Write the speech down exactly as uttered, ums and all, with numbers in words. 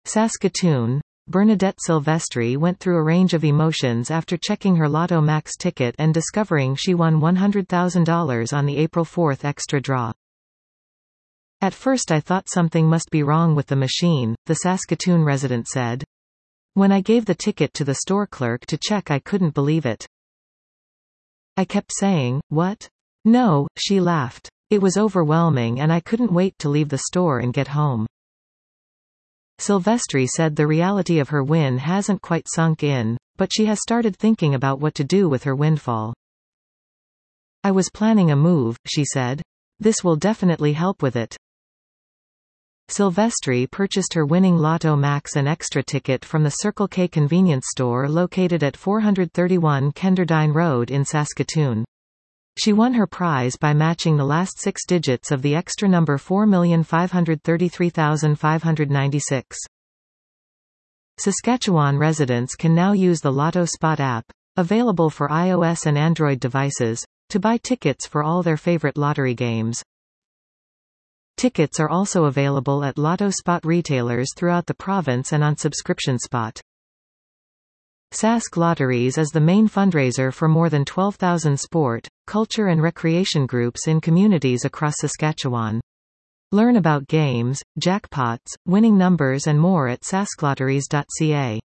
Saskatoon. Bernadette Silvestri went through a range of emotions after checking her Lotto Max ticket and discovering she won one hundred thousand dollars on the April fourth extra draw. "At first I thought something must be wrong with the machine," the Saskatoon resident said. "When I gave the ticket to the store clerk to check, I couldn't believe it. I kept saying, 'What? No,'" she laughed. "It was overwhelming and I couldn't wait to leave the store and get home." Silvestri said the reality of her win hasn't quite sunk in, but she has started thinking about what to do with her windfall. "I was planning a move," she said. "This will definitely help with it." Silvestri purchased her winning Lotto Max and Extra ticket from the Circle K convenience store located at four thirty-one Kenderdine Road in Saskatoon. She won her prize by matching the last six digits of the extra number four million five hundred thirty-three thousand five hundred ninety-six. Saskatchewan residents can now use the Lotto Spot app, available for iOS and Android devices, to buy tickets for all their favorite lottery games. Tickets are also available at Lotto Spot retailers throughout the province and on Subscription Spot. Sask Lotteries is the main fundraiser for more than twelve thousand sport, culture and recreation groups in communities across Saskatchewan. Learn about games, jackpots, winning numbers and more at sasklotteries dot c a.